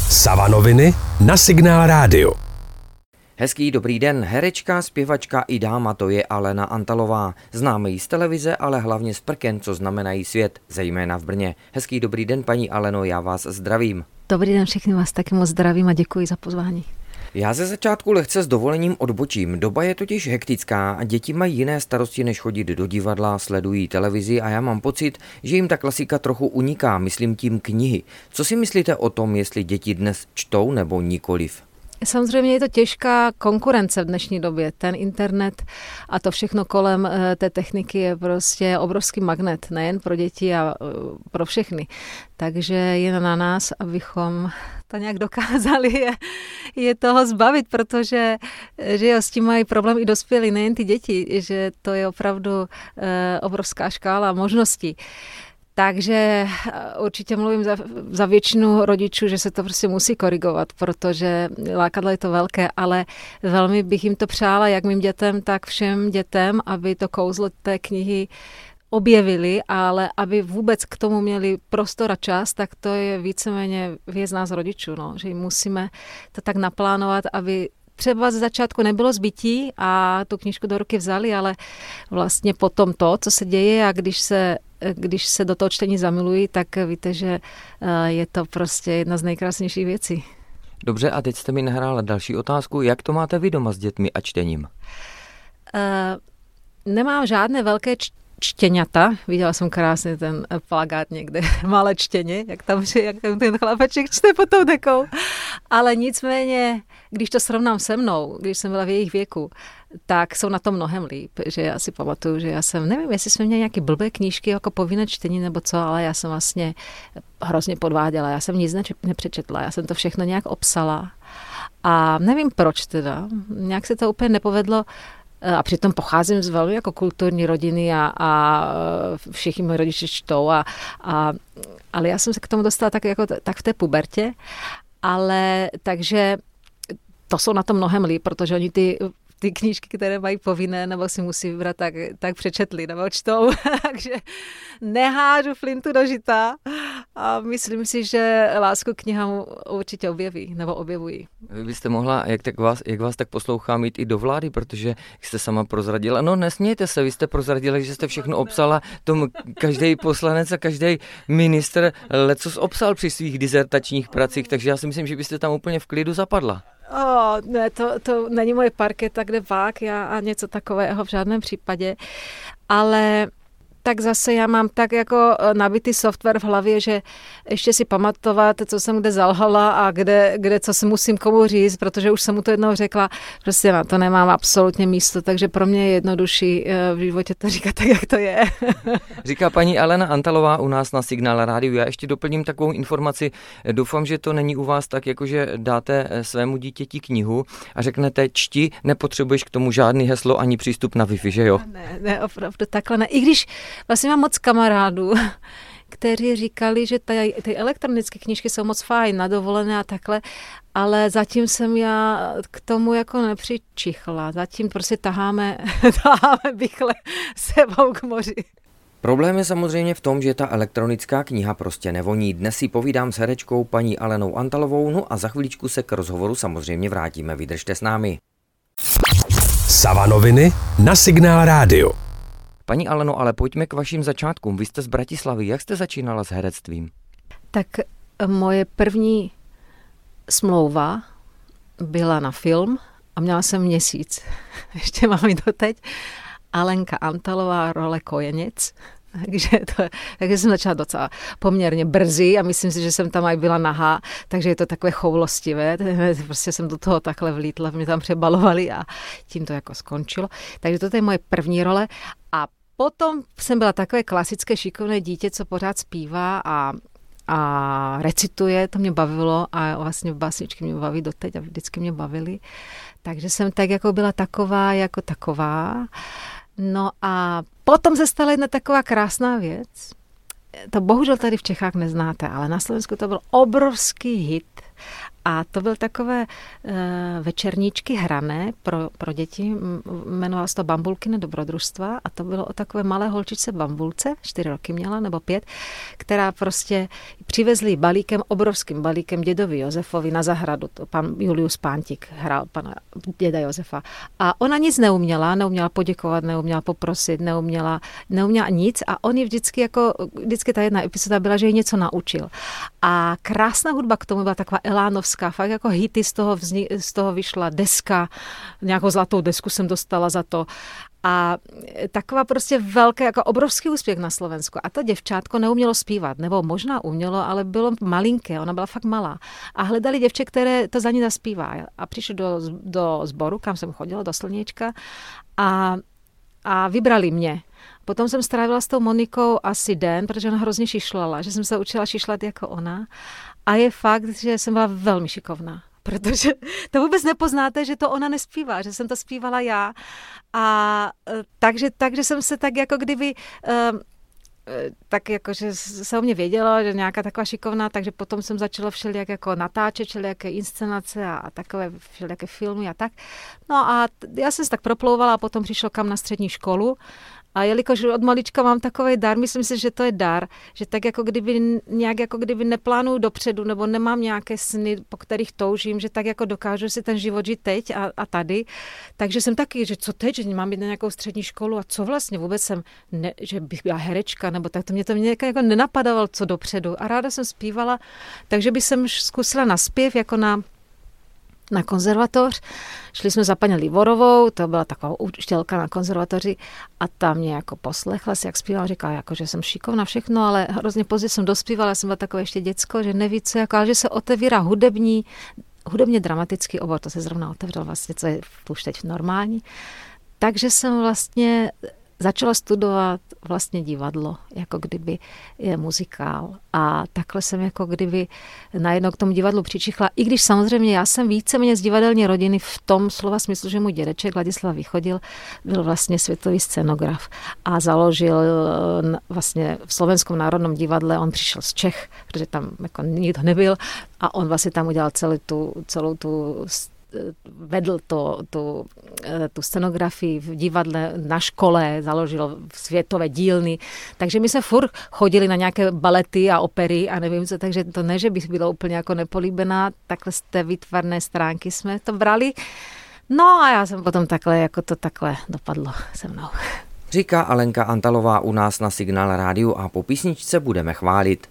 Savanoviny na Signál Rádio. Hezký dobrý den, herečka, zpěvačka i dáma, to je Alena Antalová. Známe ji z televize, ale hlavně z prken, co znamenají svět, zejména v Brně. Hezký dobrý den, paní Aleno, já vás zdravím. Dobrý den, všechny vás taky moc zdravím a děkuji za pozvání. Já ze začátku lehce s dovolením odbočím. Doba je totiž hektická a děti mají jiné starosti, než chodit do divadla, sledují televizi a já mám pocit, že jim ta klasika trochu uniká, myslím tím knihy. Co si myslíte o tom, jestli děti dnes čtou nebo nikoliv? Samozřejmě je to těžká konkurence v dnešní době. Ten internet a to všechno kolem té techniky je prostě obrovský magnet, nejen pro děti a pro všechny. Takže je na nás, abychom to nějak dokázali je toho zbavit, protože že s tím mají problém i dospělí, nejen ty děti, že to je opravdu obrovská škála možností. Takže určitě mluvím za většinu rodičů, že se to prostě musí korigovat, protože lákadlo je to velké, ale velmi bych jim to přála, jak mým dětem, tak všem dětem, aby to kouzlo té knihy objevili, ale aby vůbec k tomu měli prostor a čas, tak to je víceméně věc nás rodičů, no, že jim musíme to tak naplánovat, aby třeba ze začátku nebylo zbytí a tu knížku do ruky vzali, ale vlastně potom to, co se děje a když se do toho čtení zamilují, tak víte, že je to prostě jedna z nejkrásnějších věcí. Dobře, a teď jste mi nahrála další otázku. Jak to máte vy doma s dětmi a čtením? Nemám žádné velké čtěňata. Viděla jsem krásně ten plakát někde, malé čtění, jak tam ten chlapeček čte pod tou dekou. Ale nicméně, když to srovnám se mnou, když jsem byla v jejich věku, tak jsou na tom mnohem líp, že já si pamatuju, že já jsem, nevím, jestli jsme měli nějaké blbé knížky jako povinné čtení nebo co, ale já jsem vlastně hrozně podváděla, já jsem nic nepřečetla, já jsem to všechno nějak obsala a nevím proč teda, nějak se to úplně nepovedlo. A přitom pocházím z velmi jako kulturní rodiny a všichni moji rodiče čtou, ale já jsem se k tomu dostala tak v té pubertě, ale takže to jsou na to mnohem líp, protože oni ty knížky, které mají povinné, nebo si musí vybrat, tak přečetli, nebo čtou. Takže nehážu flintu do žita a myslím si, že lásku k knihám určitě objeví, nebo objevují. Vy byste mohla, jak vás tak poslouchám, jít i do vlády, protože jste sama prozradila, no nesmějte se, vy jste prozradila, že jste všechno obsala, tomu každý poslanec a každý ministr lecos obsal při svých dizertačních pracích, takže já si myslím, že byste tam úplně v klidu zapadla. Ne, to není moje parketa, kde vák, já a něco takového v žádném případě, ale tak zase já mám tak jako nabitý software v hlavě, že ještě si pamatovat, co jsem kde zalhala a kde co si musím komu říct, protože už jsem mu to jednou řekla, prostě na to nemám absolutně místo, takže pro mě je jednodušší v životě to říkat tak, jak to je. Říká paní Alena Antalová u nás na Signál Rádiu. Já ještě doplním takovou informaci. Doufám, že to není u vás tak, jakože dáte svému dítěti knihu a řeknete čti, nepotřebuješ k tomu žádný heslo ani přístup na Wi-Fi, že jo? Ne, opravdu takhle ne. I když vlastně mám moc kamarádů, kteří říkali, že ty elektronické knížky jsou moc fajn, na dovolené a takhle, ale zatím jsem já k tomu jako nepřičichla. Zatím prostě taháme bichle sebou k moři. Problém je samozřejmě v tom, že ta elektronická kniha prostě nevoní. Dnes si povídám s herečkou paní Alenou Antalovou, no a za chviličku se k rozhovoru samozřejmě vrátíme. Vydržte s námi. Savanoviny na Signál Rádio. Paní Aleno, ale pojďme k vašim začátkům. Vy jste z Bratislavy. Jak jste začínala s herectvím? Tak moje první smlouva byla na film a měla jsem měsíc. Ještě mám ji doteď. Alenka Antalová, role Kojenec. Takže jsem začala docela poměrně brzy a myslím si, že jsem tam aj byla nahá, takže je to takové choulostivé. Prostě jsem do toho takhle vlítla, mě tam přebalovali a tím to jako skončilo. Takže to je moje první role a potom jsem byla takové klasické šikovné dítě, co pořád zpívá a recituje, to mě bavilo a vlastně básničky mě baví doteď a vždycky mě bavily. Takže jsem tak jako byla taková jako taková. No a potom se stala jedna taková krásná věc. To bohužel tady v Čechách neznáte, ale na Slovensku to byl obrovský hit A to byl takové večerníčky hrané pro děti. Jmenovalo se to Bambulkine dobrodružstva a to bylo o takové malé holčičce Bambulce, 4 roky měla nebo 5, která prostě přivezli balíkem, obrovským balíkem dědovi Josefovi na zahradu. To pan Julius Pántik hrál pana děda Josefa. A ona nic neuměla poděkovat, neuměla poprosit, neuměla nic a on ji vždycky ta jedna epizoda byla, že ji něco naučil. A krásná hudba k tomu byla taková elánovská, fakt jako hity, z toho vyšla deska, nějakou zlatou desku jsem dostala za to. A taková prostě velké, jako obrovský úspěch na Slovensku. A to děvčátko neumělo zpívat, nebo možná umělo, ale bylo malinké, ona byla fakt malá. A hledali děvče, které to za ní zaspívá. A přišli do sboru, kam jsem chodila, do Slněčka a vybrali mě. Potom jsem strávila s tou Monikou asi den, protože ona hrozně šišlala, že jsem se učila šišlat jako ona. A je fakt, že jsem byla velmi šikovná, protože to vůbec nepoznáte, že to ona nespívá, že jsem to zpívala já. A takže jsem se tak jako kdyby... tak jakože se o mě vědělo, že nějaká taková šikovná, takže potom jsem začala všelijak jako natáčet, všelijaké inscenace a takové všelijaké filmy a tak. No a já jsem se tak proplouvala a potom přišlo kam na střední školu. A jelikož od malička mám takový dar, myslím si, že to je dar, že tak jako kdyby neplánuju dopředu, nebo nemám nějaké sny, po kterých toužím, že tak jako dokážu si ten život žít teď a tady. Takže jsem taky, že co teď, že mám jít na nějakou střední školu a co vlastně vůbec že bych byla herečka, nebo tak to mě jako nenapadalo, co dopředu. A ráda jsem zpívala, takže bych jsem zkusila na zpěv jako na konzervatoř. Šli jsme za paní Livorovou, to byla taková učitelka na konzervatoři a ta mě jako poslechla si, jak zpívala, říkala, jako, že jsem šikovná všechno, ale hrozně pozdě jsem dospívala, jsem byla takové ještě děcko, že neví co, jako, ale že se otevírá hudebně dramatický obor, to se zrovna otevřel vlastně, co je už teď normální. Takže jsem vlastně začala studovat vlastně divadlo, jako kdyby je muzikál. A takhle jsem jako kdyby najednou k tomu divadlu přičichla. I když samozřejmě já jsem víceméně z divadelní rodiny v tom slova smyslu, že můj dědeček Ladislav Východil byl vlastně světový scenograf a založil vlastně v Slovenskom národnom divadle, on přišel z Čech, protože tam jako nikdo nebyl a on vlastně tam udělal celou tu vedl tu scenografii v divadle na škole, založil světové dílny, takže my jsme furt chodili na nějaké balety a opery a nevím co, takže to ne, že bych byla úplně jako nepolíbená, takhle z té výtvarné stránky jsme to brali. No a já jsem potom takhle dopadlo se mnou. Říká Alenka Antalová u nás na Signál Rádiu a po písničce budeme chválit.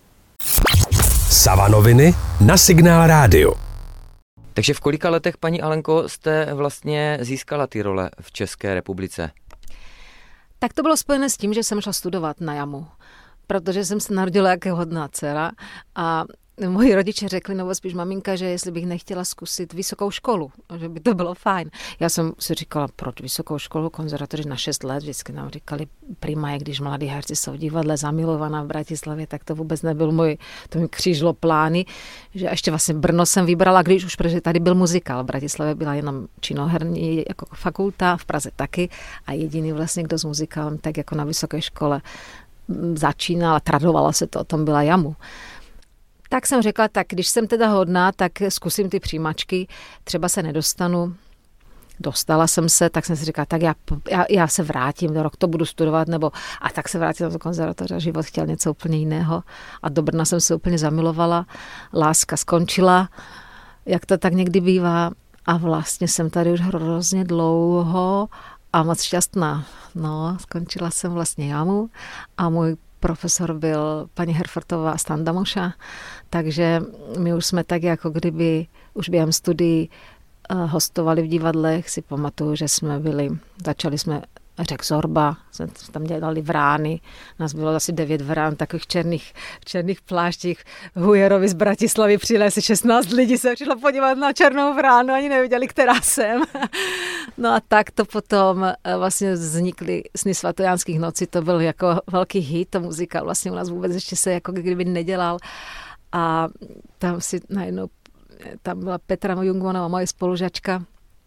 Savanoviny na Signál Rádiu. Takže v kolika letech, paní Alenko, jste vlastně získala ty role v České republice? Tak to bylo spojené s tím, že jsem šla studovat na JAMu, protože jsem se narodila jako hodná dcera a moji rodiče řekli, nebo spíš maminka, že jestli bych nechtěla zkusit vysokou školu, že by to bylo fajn. Já jsem si říkala, proč vysokou školu, konzervatoři na 6 let, vždycky nám říkali, prima je, když mladí herci jsou v divadle, zamilovaná v Bratislavě, tak to vůbec nebyl to mi křížilo plány, že ještě vlastně Brno jsem vybrala, když už, protože tady byl muzikál, v Bratislavě byla jenom činoherní jako fakulta, v Praze taky a jediný vlastně, kdo s muzikálem tak jako na vysoké škole začínal a tradovala se to, o tom byla JAMu. Tak jsem řekla, tak když jsem teda hodná, tak zkusím ty přijímačky, třeba se nedostanu. Dostala jsem se, tak jsem si říkala, tak já se vrátím, do rok to budu studovat, a tak se vrátím do konzervatoře, život chtěl něco úplně jiného. A do Brna jsem se úplně zamilovala, láska skončila, jak to tak někdy bývá. A vlastně jsem tady už hrozně dlouho a moc šťastná. No, skončila jsem vlastně JAMu a můj profesor byl paní Herfortová Standa Moša, takže my už jsme tak jako kdyby už během studií hostovali v divadlech, si pamatuju, že začali jsme Řek Zorba, jsme tam dělali vrány, nás bylo asi 9 vrán, takových černých pláštích. Hujerovi z Bratislavy přijeli asi 16 lidí, se přišlo podívat na černou vránu, ani nevěděli, která jsem. No a tak to potom vlastně vznikly Sny svatojánských nocí, to byl jako velký hit, to muzikál vlastně u nás vůbec ještě se jako kdyby nedělal. A tam si najednou, tam byla Petra Jungmanová, moje spolužačka,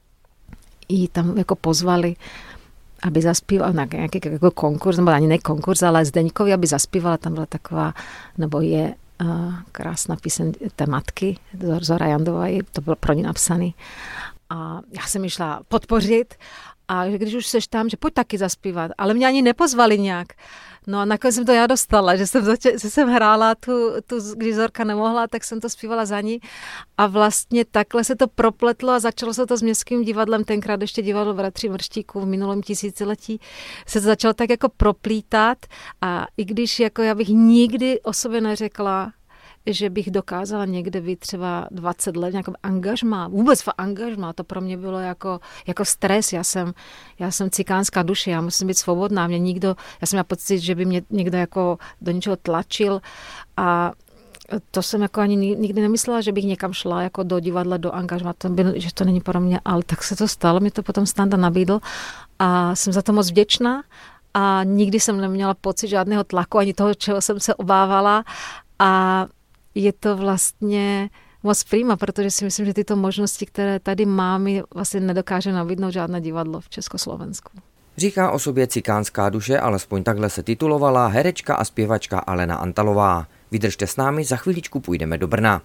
ji tam jako pozvali, aby zaspívala na nějaký jako konkurs, nebo ani ne konkurs, ale Zdeňkovi, aby zaspívala, tam byla taková, nebo je krásná píseň té matky, Zora Jandová, to bylo pro ní napsaný. A já jsem ji šla podpořit a když už seš tam, že pojď taky zaspívat, ale mě ani nepozvali nějak. No a nakonec jsem to já dostala, že jsem hrála když Zorka nemohla, tak jsem to zpívala za ní a vlastně takhle se to propletlo a začalo se to s Městským divadlem, tenkrát ještě divadlo Bratří Mrštíků v minulém tisíciletí, se to začalo tak jako proplítat a i když jako já bych nikdy o sobě neřekla, že bych dokázala někde být třeba 20 let nějakým angažmá, vůbec v angažmá, to pro mě bylo jako stres, já jsem cikánská duše, já musím být svobodná, já jsem měla pocit, že by mě někdo jako do něčeho tlačil a to jsem jako ani nikdy nemyslela, že bych někam šla jako do divadla, do angažmá, že to není pro mě, ale tak se to stalo, mi to potom Standa nabídl a jsem za to moc vděčná a nikdy jsem neměla pocit žádného tlaku, ani toho, čeho jsem se obávala a je to vlastně moc prima, protože si myslím, že tyto možnosti, které tady máme, vlastně nedokáže nabídnout žádné divadlo v Československu. Říká o sobě cikánská duše, alespoň takhle se titulovala herečka a zpěvačka Alena Antalová. Vydržte s námi, za chvíličku půjdeme do Brna.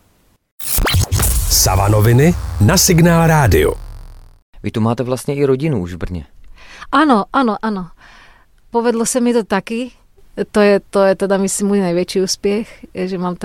Savanoviny na Signál rádio. Vy tu máte vlastně i rodinu už v Brně. Ano. Povedlo se mi to taky. To je teda, myslím, můj největší úspěch, že mám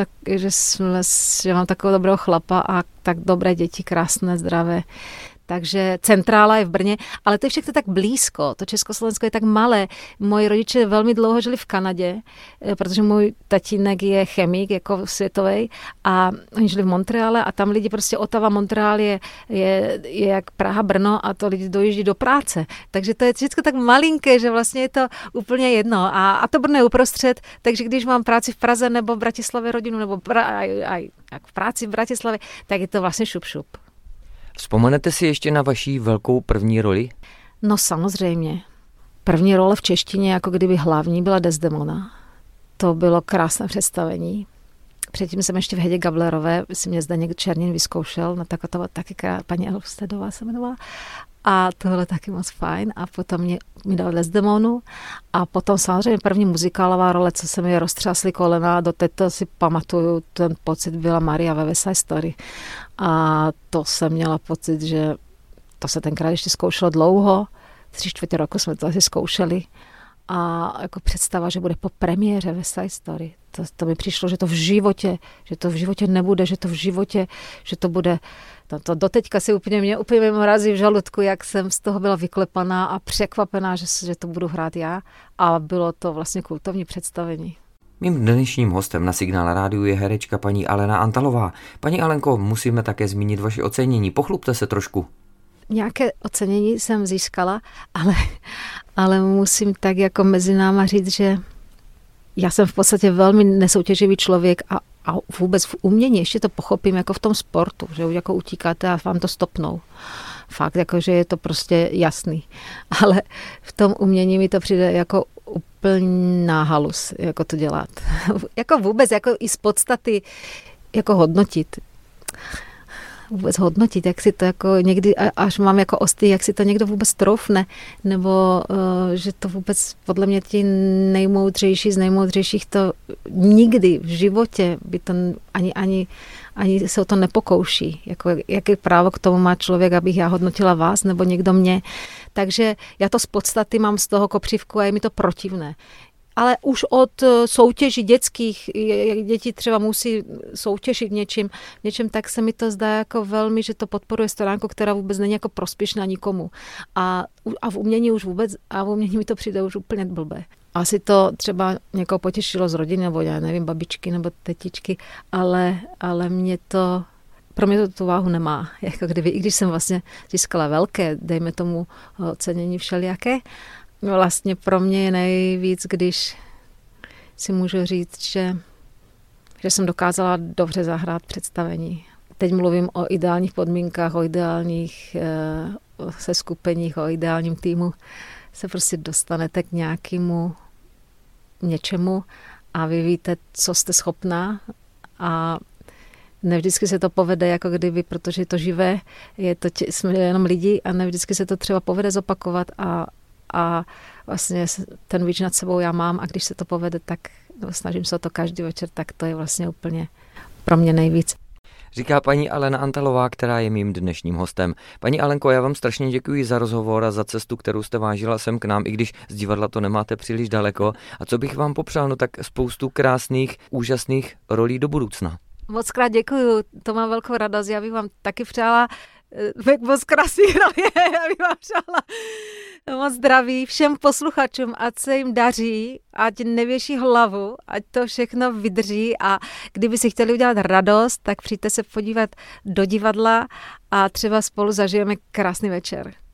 takového dobrého chlapa a tak dobré děti, krásné, zdravé. Takže centrála je v Brně, ale to je všechno tak blízko, to Československo je tak malé. Moji rodiče velmi dlouho žili v Kanadě, protože můj tatínek je chemik, jako světovej, a oni žili v Montreale a tam lidi prostě Ottawa, Montreal je jak Praha, Brno a to lidi dojíždí do práce. Takže to je všechno tak malinké, že vlastně je to úplně jedno. A to Brno je uprostřed, takže když mám práci v Praze nebo v Bratislavě rodinu, nebo v práci v Bratislavě, tak je to vlastně šup. Vzpomenete si ještě na vaší velkou první roli? No samozřejmě. První role v češtině, jako kdyby hlavní, byla Desdemona. To bylo krásné představení. Předtím jsem ještě v Hedě Gablerové, si mě Zdeněk Černin vyzkoušel, na takovou taky paní Elfstedová se jmenovala. A to bylo taky moc fajn. A potom mi dal Desdemonu. A potom samozřejmě první muzikálová role, co se mi roztřásly kolena. Do této si pamatuju, ten pocit byla Maria ve West Side Story. A to jsem měla pocit, že to se tenkrát ještě zkoušelo dlouho. 3/4 roku jsme to asi zkoušeli. A jako představa, že bude po premiéře West Side Story. To mi přišlo, že to v životě nebude, že to bude. To doteďka si mě úplně mrazí v žaludku, jak jsem z toho byla vyklepaná a překvapená, že to budu hrát já. A bylo to vlastně kultovní představení. Mým dnešním hostem na Signál rádiu je herečka paní Alena Antalová. Paní Alenko, musíme také zmínit vaše ocenění. Pochlubte se trošku. Nějaké ocenění jsem získala, ale musím tak jako mezi náma říct, že já jsem v podstatě velmi nesoutěživý člověk a vůbec v umění ještě to pochopím jako v tom sportu, že jako utíkáte a vám to stopnou. Fakt, jako, že je to prostě jasný. Ale v tom umění mi to přijde jako úplná halus, jako to dělat. Jako vůbec, jako i z podstaty, jako hodnotit, jak si to jako někdy, až mám jako ostý, jak si to někdo vůbec troufne, nebo že to vůbec podle mě ti nejmoudřejší z nejmoudřejších to nikdy v životě by to ani se o to nepokouší. Jako, jaké právo k tomu má člověk, abych já hodnotila vás nebo někdo mě. Takže já to z podstaty mám z toho kopřivku a je mi to protivné. Ale už od soutěží dětských, děti třeba musí soutěžit něčím, tak se mi to zdá jako velmi, že to podporuje stránku, která vůbec není jako prospěšná nikomu. A v umění už vůbec, a v umění mi to přijde už úplně blbé. Asi to třeba někoho potěšilo z rodiny, nebo já nevím, babičky nebo tetičky, ale pro mě to tu váhu nemá. Jako kdyby, i když jsem vlastně získala velké, dejme tomu ocenění všelijaké, vlastně pro mě je nejvíc, když si můžu říct, že jsem dokázala dobře zahrát představení. Teď mluvím o ideálních podmínkách, o ideálních seskupeních, o ideálním týmu. Se prostě dostanete k nějakému něčemu a vy víte, co jste schopná a nevždycky se to povede jako kdyby, protože je to živé, jsme jenom lidi a nevždycky se to třeba povede zopakovat a vlastně ten výč nad sebou já mám a když se to povede, tak nebo snažím se o to každý večer, tak to je vlastně úplně pro mě nejvíc. Říká paní Alena Antalová, která je mým dnešním hostem. Paní Alenko, já vám strašně děkuji za rozhovor a za cestu, kterou jste vážila sem k nám, i když z divadla to nemáte příliš daleko. A co bych vám popřál, no tak spoustu krásných, úžasných rolí do budoucna. Moc krát děkuju, to mám velkou radost. Já bych vám taky přála moc krásný roli, já bych vám přála moc zdraví všem posluchačům, ať se jim daří, ať nevěší hlavu, ať to všechno vydrží a kdyby si chtěli udělat radost, tak přijďte se podívat do divadla a třeba spolu zažijeme krásný večer.